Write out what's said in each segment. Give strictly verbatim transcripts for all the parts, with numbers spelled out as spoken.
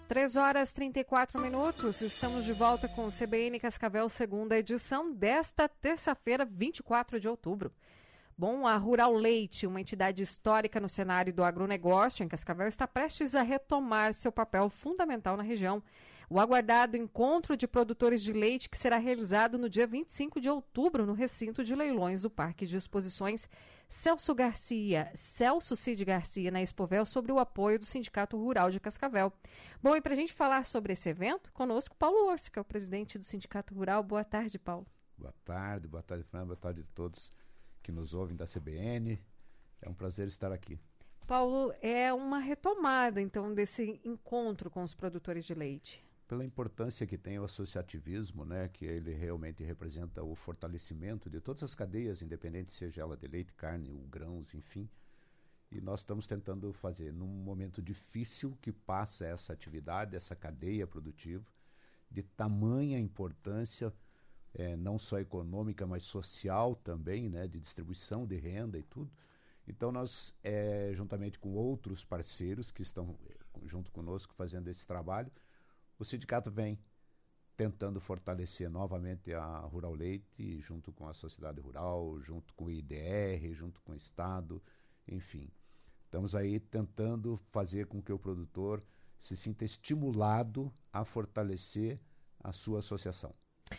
três horas e trinta e quatro minutos, estamos de volta com o C B N Cascavel, segunda edição desta terça-feira, vinte e quatro de outubro. Bom, a Rural Leite, uma entidade histórica no cenário do agronegócio em Cascavel, está prestes a retomar seu papel fundamental na região. O aguardado encontro de produtores de leite, que será realizado no dia vinte e cinco de outubro no recinto de leilões do Parque de Exposições Celso Garcia, Celso Cid Garcia, na Expovel, sobre o apoio do Sindicato Rural de Cascavel. Bom, e para a gente falar sobre esse evento, conosco Paulo Orso, que é o presidente do Sindicato Rural. Boa tarde, Paulo. Boa tarde, boa tarde, Fernando, boa tarde a todos que nos ouvem da C B N. É um prazer estar aqui. Paulo, é uma retomada, então, desse encontro com os produtores de leite. Pela importância que tem o associativismo, né, que ele realmente representa o fortalecimento de todas as cadeias, independente seja ela de leite, carne, ou grãos, enfim. E nós estamos tentando fazer, num momento difícil que passa essa atividade, essa cadeia produtiva, de tamanha importância, é, não só econômica, mas social também, né, de distribuição de renda e tudo. Então nós, é, juntamente com outros parceiros que estão junto conosco fazendo esse trabalho, o sindicato vem tentando fortalecer novamente a Rural Leite, junto com a sociedade rural, junto com o I D R, junto com o Estado, enfim. Estamos aí tentando fazer com que o produtor se sinta estimulado a fortalecer a sua associação.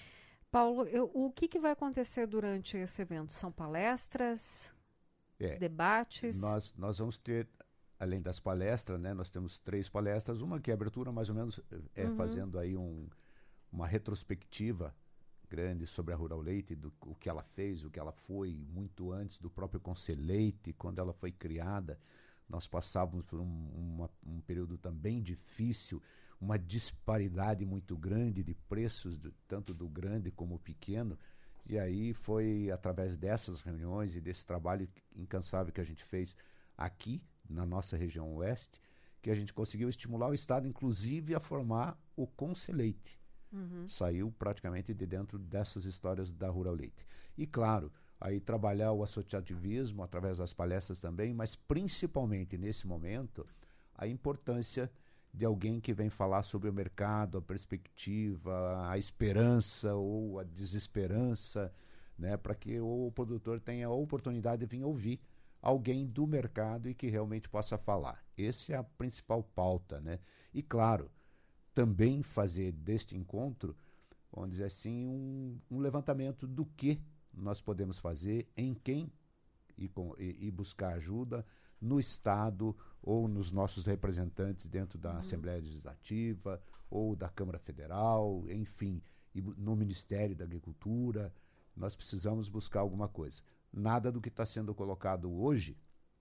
Paulo, eu, o que, que vai acontecer durante esse evento? São palestras, é, debates? Nós, nós vamos ter... Além das palestras, né, nós temos três palestras, uma que é abertura mais ou menos é uhum. fazendo aí um, uma retrospectiva grande sobre a Rural Leite, do o que ela fez, o que ela foi, muito antes do próprio Conselho Leite, quando ela foi criada. Nós passávamos por um, uma, um período também difícil, uma disparidade muito grande de preços, do, tanto do grande como o pequeno, e aí foi através dessas reuniões e desse trabalho incansável que a gente fez aqui, na nossa região oeste, que a gente conseguiu estimular o Estado, inclusive, a formar o Conselheite. Uhum. Saiu praticamente de dentro dessas histórias da Rural Leite. E, claro, aí trabalhar o associativismo através das palestras também, mas principalmente, nesse momento, a importância de alguém que vem falar sobre o mercado, a perspectiva, a esperança ou a desesperança, né, para que o produtor tenha a oportunidade de vir ouvir alguém do mercado e que realmente possa falar. Essa é a principal pauta, né? E, claro, também fazer deste encontro, vamos dizer assim, um, um levantamento do que nós podemos fazer, em quem e, com, e, e buscar ajuda no Estado ou nos nossos representantes dentro da uhum. Assembleia Legislativa ou da Câmara Federal, enfim, e no Ministério da Agricultura. Nós precisamos buscar alguma coisa. Nada do que está sendo colocado hoje,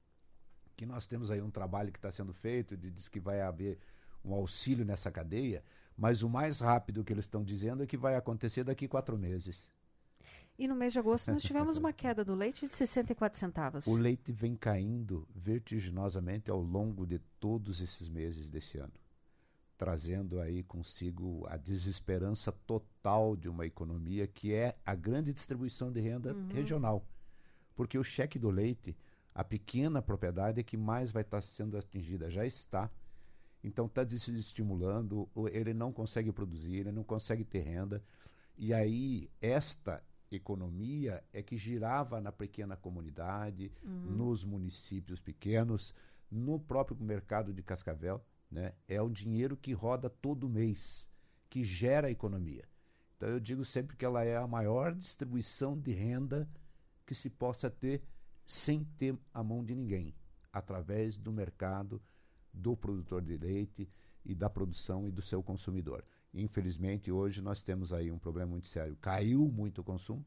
que nós temos aí um trabalho que está sendo feito, de, diz que vai haver um auxílio nessa cadeia, mas o mais rápido que eles estão dizendo é que vai acontecer daqui a quatro meses. E no mês de agosto nós tivemos uma queda do leite de sessenta e quatro centavos. O leite vem caindo vertiginosamente ao longo de todos esses meses desse ano, trazendo aí consigo a desesperança total de uma economia que é a grande distribuição de renda uhum. regional. Porque o cheque do leite, a pequena propriedade é que mais vai estar sendo atingida, já está. Então está desestimulando, ele não consegue produzir, ele não consegue ter renda. E aí esta economia é que girava na pequena comunidade, uhum. nos municípios pequenos, no próprio mercado de Cascavel, né? É um dinheiro que roda todo mês, que gera a economia. Então eu digo sempre que ela é a maior distribuição de renda que se possa ter sem ter a mão de ninguém, através do mercado, do produtor de leite e da produção e do seu consumidor. Infelizmente, hoje nós temos aí um problema muito sério. Caiu muito o consumo,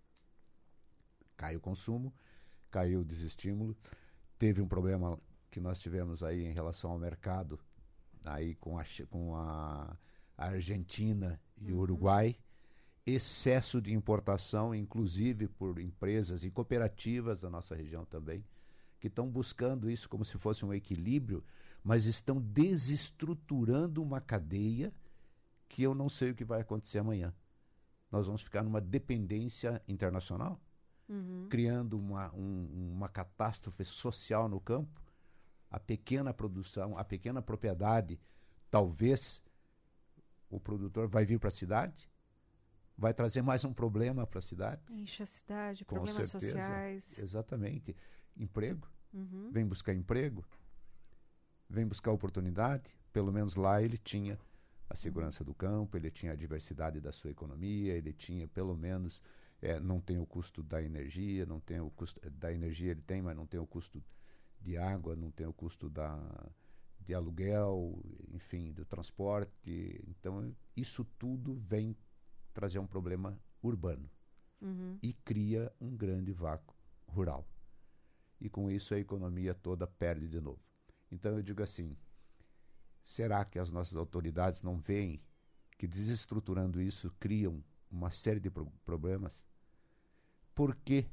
caiu o consumo, caiu o desestímulo. Teve um problema que nós tivemos aí em relação ao mercado, aí com a, com a, a Argentina e o uhum. Uruguai, excesso de importação, inclusive por empresas e cooperativas da nossa região também, que estão buscando isso como se fosse um equilíbrio, mas estão desestruturando uma cadeia que eu não sei o que vai acontecer amanhã. Nós vamos ficar numa dependência internacional, uhum. criando uma, um, uma catástrofe social no campo. A pequena produção, a pequena propriedade, talvez o produtor vai vir para a cidade, vai trazer mais um problema para a cidade. Enche a cidade, Com problemas certeza. sociais. Exatamente. Emprego. Uhum. Vem buscar emprego, vem buscar oportunidade. Pelo menos lá ele tinha a segurança do campo, ele tinha a diversidade da sua economia, ele tinha pelo menos, é, não tem o custo da energia, não tem o custo da energia ele tem, mas não tem o custo de água, não tem o custo da, de aluguel, enfim, do transporte. Então isso tudo vem trazer um problema urbano Uhum. e cria um grande vácuo rural. E com isso a economia toda perde de novo. Então eu digo assim, será que as nossas autoridades não veem que desestruturando isso criam uma série de pro- problemas? Por que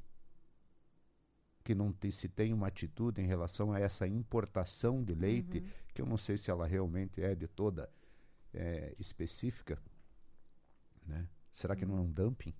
que não te- se tem uma atitude em relação a essa importação de leite, Uhum. que eu não sei se ela realmente é de toda é, específica, né? Será que não é um dumping?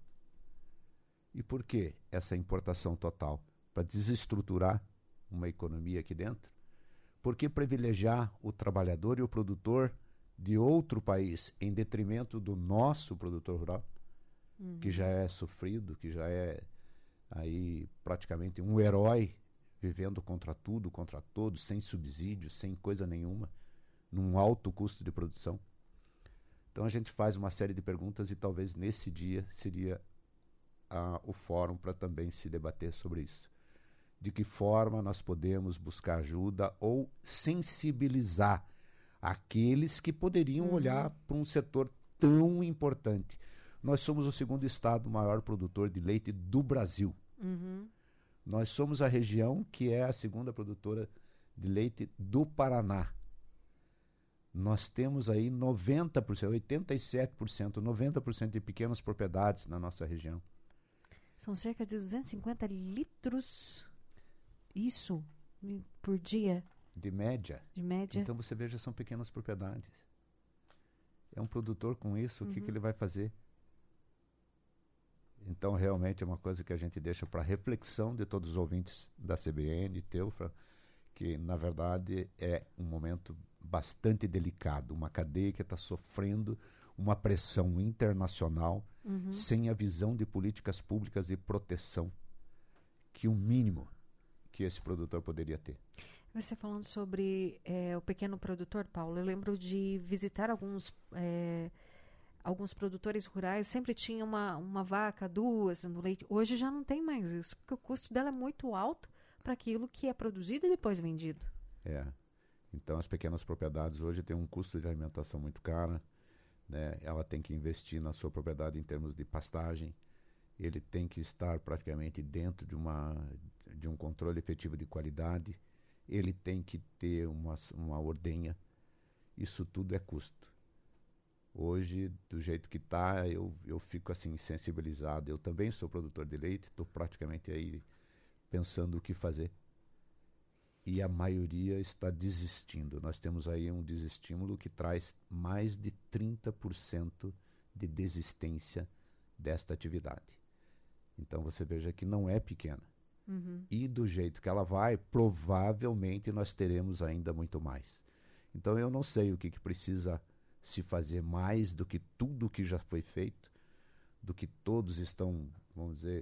E por que essa importação total? Para desestruturar uma economia aqui dentro? Por que privilegiar o trabalhador e o produtor de outro país em detrimento do nosso produtor rural, Uhum. que já é sofrido, que já é aí praticamente um herói, vivendo contra tudo, contra todos, sem subsídio, sem coisa nenhuma, num alto custo de produção? Então a gente faz uma série de perguntas e talvez nesse dia seria ah, o fórum para também se debater sobre isso. De que forma nós podemos buscar ajuda ou sensibilizar aqueles que poderiam Uhum. olhar para um setor tão importante. Nós somos o segundo estado maior produtor de leite do Brasil. Uhum. Nós somos a região que é a segunda produtora de leite do Paraná. Nós temos aí noventa por cento, oitenta e sete por cento, noventa por cento de pequenas propriedades na nossa região. São cerca de duzentos e cinquenta litros, isso, por dia, De média. de média. Então você veja, são pequenas propriedades. É um produtor com isso, o que, Uhum. que ele vai fazer? Então realmente é uma coisa que a gente deixa para reflexão de todos os ouvintes da C B N, Teufra, que na verdade é um momento bastante delicado, uma cadeia que está sofrendo uma pressão internacional, Uhum. sem a visão de políticas públicas de proteção, que o mínimo que esse produtor poderia ter. Você falando sobre é, o pequeno produtor, Paulo, eu lembro de visitar alguns, é, alguns produtores rurais, sempre tinha uma, uma vaca, duas no leite. Hoje já não tem mais isso, porque o custo dela é muito alto para aquilo que é produzido e depois vendido. É. Então as pequenas propriedades hoje têm um custo de alimentação muito caro, né? Ela tem que investir na sua propriedade em termos de pastagem, ele tem que estar praticamente dentro de, uma, de um controle efetivo de qualidade, ele tem que ter uma, uma ordenha, isso tudo é custo. Hoje, do jeito que está, eu, eu fico assim sensibilizado. Eu também sou produtor de leite, estou praticamente aí pensando o que fazer. E a maioria está desistindo. Nós temos aí um desestímulo que traz mais de trinta por cento de desistência desta atividade. Então você veja que não é pequena. Uhum. E do jeito que ela vai, provavelmente nós teremos ainda muito mais. Então eu não sei o que, que precisa se fazer mais do que tudo que já foi feito, do que todos estão, vamos dizer,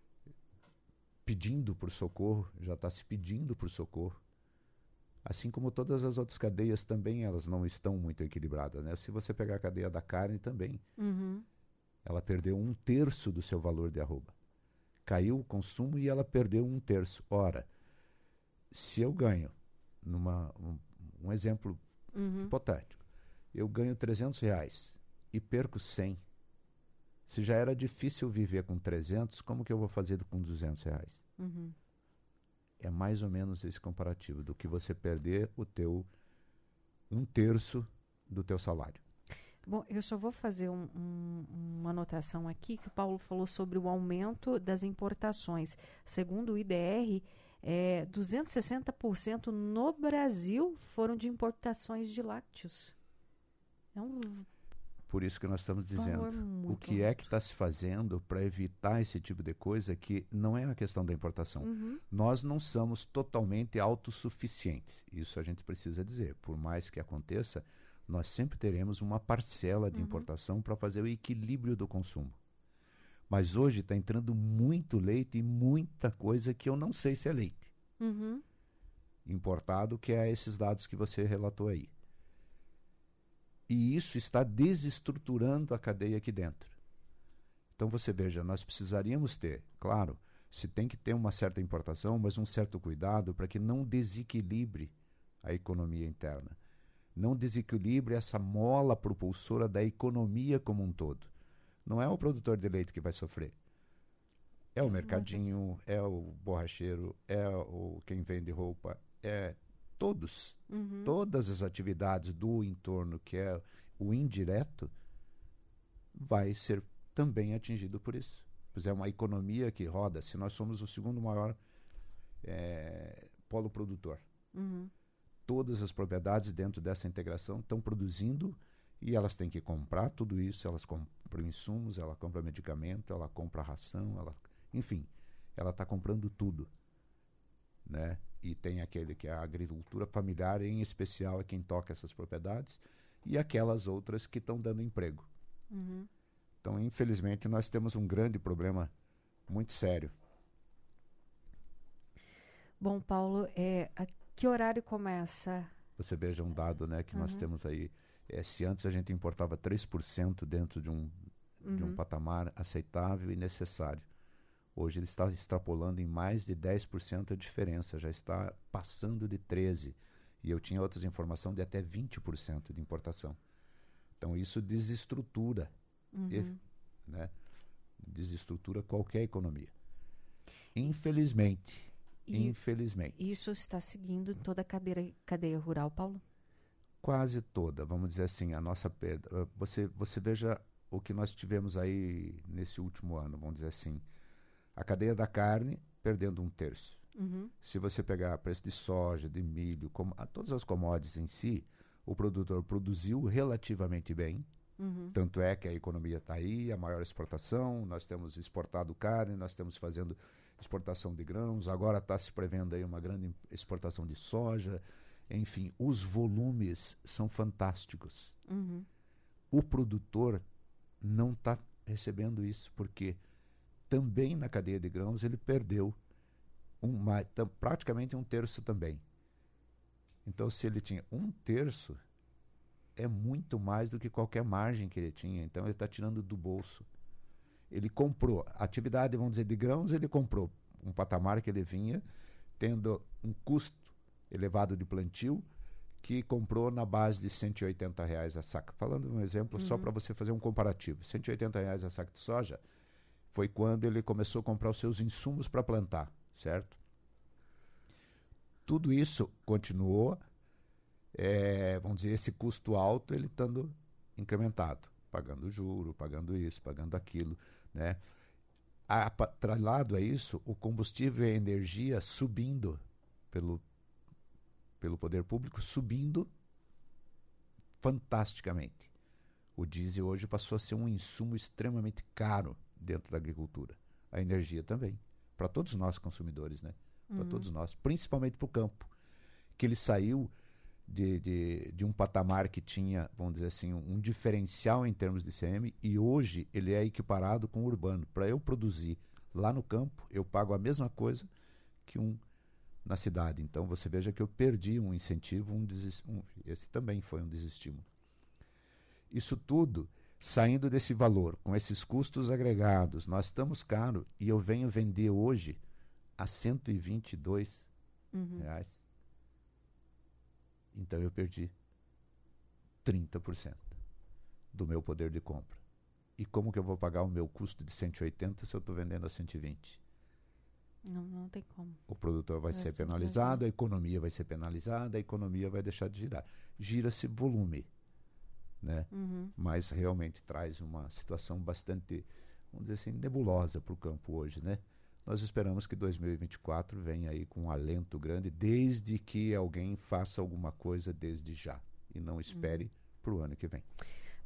pedindo por socorro, já está se pedindo por socorro. Assim como todas as outras cadeias também, elas não estão muito equilibradas, né? Se você pegar a cadeia da carne também, Uhum. ela perdeu um terço do seu valor de arroba. Caiu o consumo e ela perdeu um terço. Ora, se eu ganho, numa, um, um exemplo Uhum. hipotético, eu ganho trezentos reais e perco cem. Se já era difícil viver com trezentos, como que eu vou fazer com duzentos reais? Uhum. É mais ou menos esse comparativo do que você perder o teu um terço do teu salário. Bom, eu só vou fazer um, um, uma anotação aqui, que o Paulo falou sobre o aumento das importações. Segundo o I D R, é, duzentos e sessenta por cento no Brasil foram de importações de lácteos. É um Por isso que nós estamos valor dizendo, muito o que é alto. que está se fazendo para evitar esse tipo de coisa, que não é a questão da importação. Uhum. Nós não somos totalmente autossuficientes, isso a gente precisa dizer. Por mais que aconteça, nós sempre teremos uma parcela de Uhum. importação para fazer o equilíbrio do consumo. Mas hoje está entrando muito leite e muita coisa que eu não sei se é leite Uhum. importado, que é esses dados que você relatou aí. E isso está desestruturando a cadeia aqui dentro. Então você veja, nós precisaríamos ter, claro, se tem que ter uma certa importação, mas um certo cuidado para que não desequilibre a economia interna. Não desequilibre essa mola propulsora da economia como um todo. Não é o produtor de leite que vai sofrer. É o mercadinho, é o borracheiro, é o quem vende roupa, é todos. Uhum. Todas as atividades do entorno, que é o indireto, vai ser também atingido por isso. Pois é uma economia que roda. Se nós somos o segundo maior é, polo produtor, Uhum. todas as propriedades dentro dessa integração estão produzindo e elas têm que comprar tudo isso. Elas compram insumos, ela compra medicamento, ela compra ração, ela, enfim, ela está comprando tudo, né? E tem aquele que é a agricultura familiar, em especial é quem toca essas propriedades, e aquelas outras que estão dando emprego. Uhum. Então, infelizmente, nós temos um grande problema muito sério. Bom, Paulo, é, a que horário começa? Você veja um dado, né, que Uhum. nós temos aí. É, se antes a gente importava três por cento dentro de um, Uhum. de um patamar aceitável e necessário, hoje ele está extrapolando em mais de dez por cento a diferença, já está passando de treze por cento. E eu tinha outras informações de até vinte por cento de importação. Então isso desestrutura, Uhum. e, né, desestrutura qualquer economia. Infelizmente, E infelizmente. isso está seguindo toda a cadeia, cadeia rural, Paulo? Quase toda, vamos dizer assim, a nossa perda. Uh, Você, você veja o que nós tivemos aí nesse último ano, vamos dizer assim. A cadeia da carne perdendo um terço. Uhum. Se você pegar preço de soja, de milho, como, a, todas as commodities em si, o produtor produziu relativamente bem. Uhum. Tanto é que a economia está aí, a maior exportação, nós temos exportado carne, nós temos fazendo exportação de grãos, agora está se prevendo aí uma grande exportação de soja. Enfim, os volumes são fantásticos. Uhum. O produtor não está recebendo isso, porque também na cadeia de grãos ele perdeu uma, tam, praticamente um terço também. Então, se ele tinha um terço, é muito mais do que qualquer margem que ele tinha. Então, ele está tirando do bolso. Ele comprou, a atividade, vamos dizer, de grãos, ele comprou um patamar que ele vinha, tendo um custo elevado de plantio, que comprou na base de cento e oitenta reais a saca. Falando um exemplo, uhum. só para você fazer um comparativo. cento e oitenta reais a saca de soja foi quando ele começou a comprar os seus insumos para plantar, certo? Tudo isso continuou, é, vamos dizer, esse custo alto, ele estando incrementado, pagando juro, pagando isso, pagando aquilo, né? Atrelado a isso, o combustível e a energia subindo pelo, pelo poder público, subindo fantasticamente. O diesel hoje passou a ser um insumo extremamente caro dentro da agricultura. A energia também, para todos nós consumidores, né? Para Uhum. todos nós, principalmente para o campo, que ele saiu de, de, de um patamar que tinha, vamos dizer assim, um, um diferencial em termos de I C M, e hoje ele é equiparado com o urbano. Para eu produzir lá no campo, eu pago a mesma coisa que um na cidade. Então você veja que eu perdi um incentivo, um, desis, um esse também foi um desestímulo. Isso tudo saindo desse valor, com esses custos agregados, nós estamos caro, e eu venho vender hoje a cento e vinte e dois uhum. reais. Então eu perdi trinta por cento do meu poder de compra. E como que eu vou pagar o meu custo de cento e oitenta se eu estou vendendo a cento e vinte? Não, não tem como. O produtor vai é ser penalizado, a economia vai ser penalizada, a economia vai deixar de girar. Gira-se volume, né? Uhum. Mas realmente traz uma situação bastante, vamos dizer assim, nebulosa para o campo hoje, né? Nós esperamos que dois mil e vinte e quatro venha aí com um alento grande, desde que alguém faça alguma coisa desde já, e não espere uhum. para o ano que vem.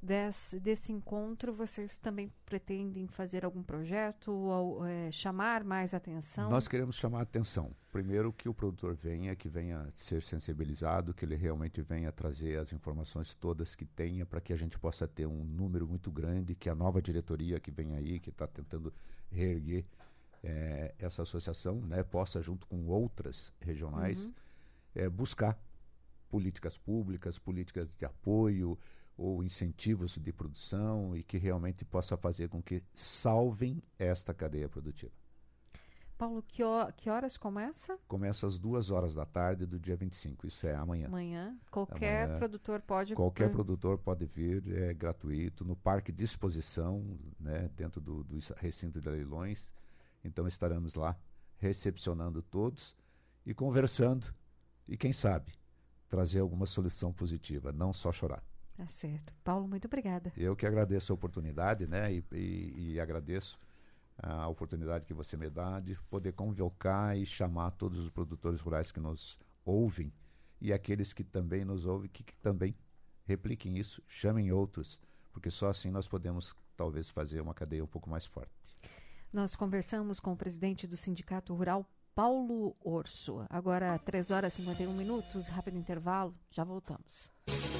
desse, desse encontro, vocês também pretendem fazer algum projeto ou é, chamar mais atenção? Nós queremos chamar a atenção. Primeiro, que o produtor venha, que venha ser sensibilizado, que ele realmente venha trazer as informações todas que tenha, para que a gente possa ter um número muito grande, que a nova diretoria que vem aí, que está tentando reerguer é, essa associação, né, possa, junto com outras regionais, uhum. é, buscar políticas públicas, políticas de apoio, ou incentivos de produção, e que realmente possa fazer com que salvem esta cadeia produtiva. Paulo, que, ho- que horas começa? Começa às duas horas da tarde do dia vinte e cinco, isso é amanhã. Amanhã. Qualquer Amanhã, produtor pode... Qualquer produtor pode vir, é gratuito, no Parque de Exposição, né, dentro do, do recinto de leilões. Então estaremos lá recepcionando todos e conversando, e quem sabe trazer alguma solução positiva, não só chorar. Tá certo. Paulo, muito obrigada. Eu que agradeço a oportunidade, né? E, e, e agradeço a oportunidade que você me dá de poder convocar e chamar todos os produtores rurais que nos ouvem e aqueles que também nos ouvem, que, que também repliquem isso, chamem outros, porque só assim nós podemos talvez fazer uma cadeia um pouco mais forte. Nós conversamos com o presidente do Sindicato Rural, Paulo Orso. Agora, três horas e cinquenta e um minutos, rápido intervalo, já voltamos.